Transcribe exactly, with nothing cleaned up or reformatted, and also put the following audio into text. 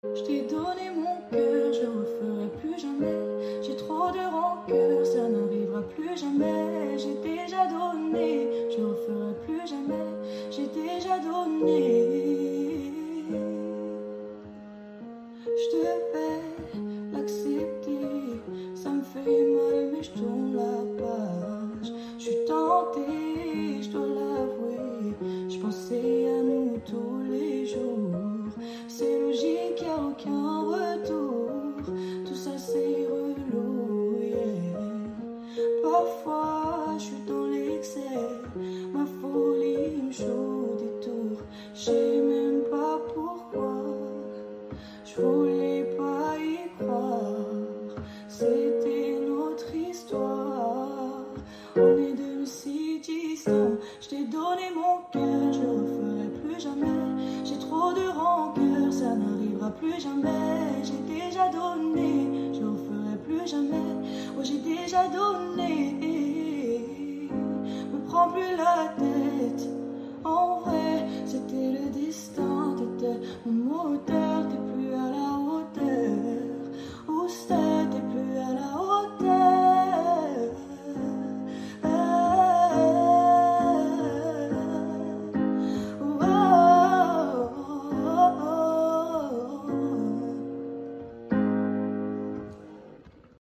Je t'ai donné mon cœur, je referai plus jamais. J'ai trop de rancœur, ça n'arrivera plus jamais. J'ai déjà donné, je referai plus jamais. J'ai déjà donné. Je devais l'accepter, ça me fait mal mais je tourne la page. Je suis tentée, je dois l'avouer. Je pensais à nous tous les jours. C'est logique, y'a aucun retour. Tout ça c'est relou, yeah. Parfois je suis dans l'excès, ma folie me joue des tours. Je sais même pas pourquoi, je voulais pas y croire. C'était notre histoire, on est devenus si distants. Je t'ai donné mon cœur, je le referai plus jamais. J'ai trop de rancœur, ça n'arrivera plus jamais. J'ai déjà donné, je le referai plus jamais. Oh j'ai déjà donné, me prends plus la tête.